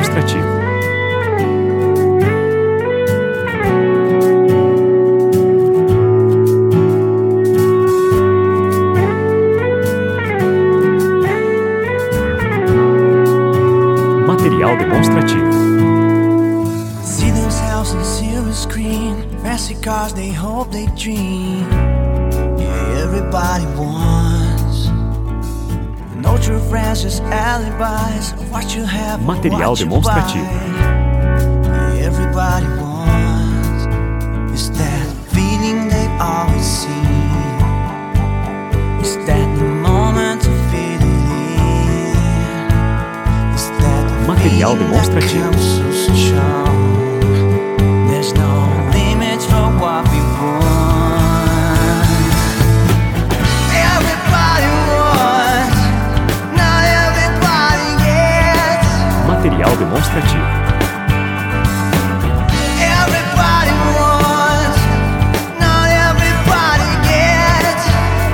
demonstrativo. Material demonstrativo. See themselves on silver screen, fancy cars they hope they dream. Yeah, everybody wants. No true friends, just alibis of what you have. Material demonstrativo. Yeah, everybody wants. It's that feeling they've always seen. It's that the moment to feel it in. It's that the Material feeling that demonstrativo. comes so strong. There's no limits for what we want. Everybody wants, not everybody gets. Material demonstrativo. Everybody wants, not everybody gets.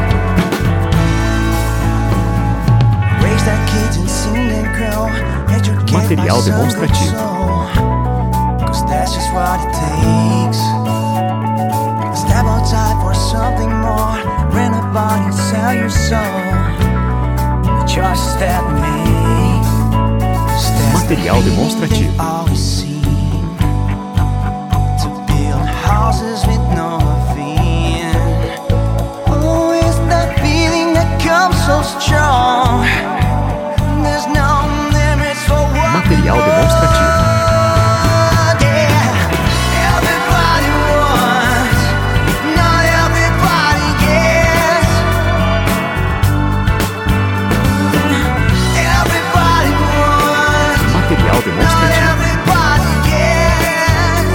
Raise that kids and sing and grow. Educate Material my son with demonstrativo. soul. 'Cause that's just what it takes. Step outside for something more. Rent a body, sell your soul. The choices that we make. Material demonstrativo. Always seem to build houses with no ravine. Oh, it's that feeling that comes so strong. There's no limits for what Material demonstrativo. Everybody wants, not everybody gets. Everybody wants, Material not demonstrativo. everybody gets.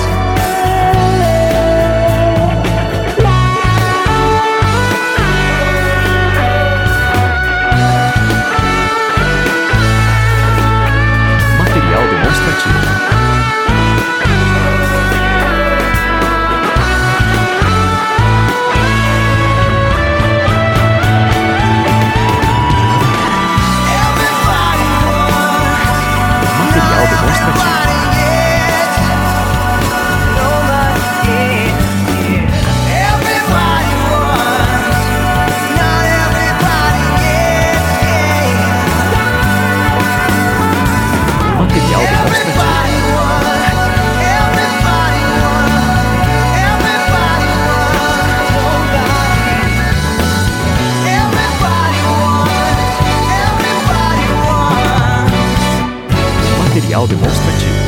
Material demonstrativo. Everybody wants, Material demonstrativo. nobody gets. Nobody gets. Everybody wants, not everybody gets. Material demonstrativo. Everybody wants, everybody wants, everybody wants. Nobody. Everybody wants, everybody wants. Material demonstrativo.